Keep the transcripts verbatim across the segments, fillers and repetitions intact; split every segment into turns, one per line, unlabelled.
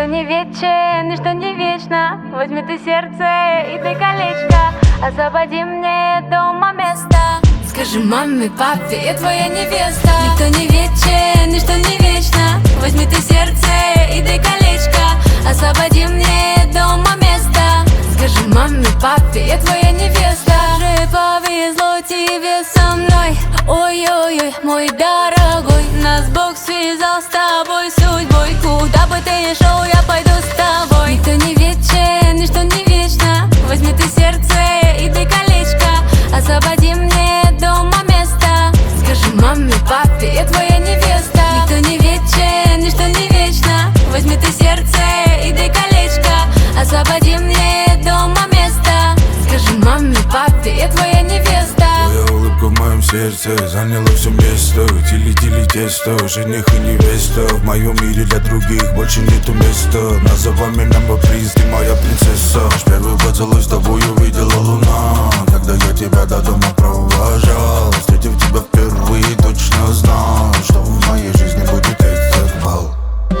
не вечен, ничто не вечно. Возьми ты сердце и ты колечко, освободи мне дома место.
Скажи маме, папе, я твоя невеста. Никто не вечен, ничто не вечно. Возьми ты сердце и ты колечко, освободи мне дома место. Скажи маме, папе, я твоя невеста. Же повезло тебе со мной, ой-ой-ой, мой дорогой. Нас Бог связал с тобой судьбой. Куда бы ты ни шел, я пойду с тобой. Никто не вечен, ничто не вечно. Возьми ты сердце и ты колечко, освободи мне дома место. Скажи маме, папе, я твоя невеста. Никто не вечен, ничто не вечно. Возьми ты сердце и ты колечко, освободи мне дома место. Скажи маме, папе, я твоя невеста.
Твоя улыбка в моем сердце заняла все место. Тили-тили тесто, жених и невеста. В моем мире для других больше нету места. Называй меня приз, ты моя принцесса. Наш первый поцелуй с тобой увидела луна. Когда я тебя до дома провожал, встретив тебя впервые, точно знал, что в моей жизни будет этот бал.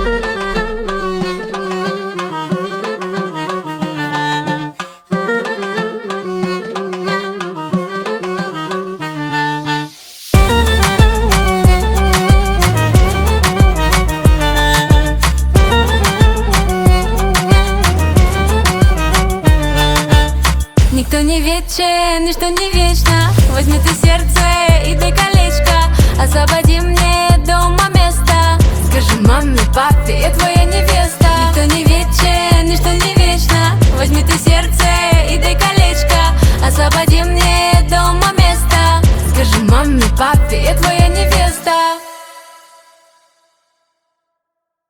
Никто не вечен, ничто не вечно. Возьми ты сердце и ты колечко, освободи мне дома место. Скажи маме, папе, я твоя невеста. Никто не вечен, ничто не вечно. Возьми ты сердце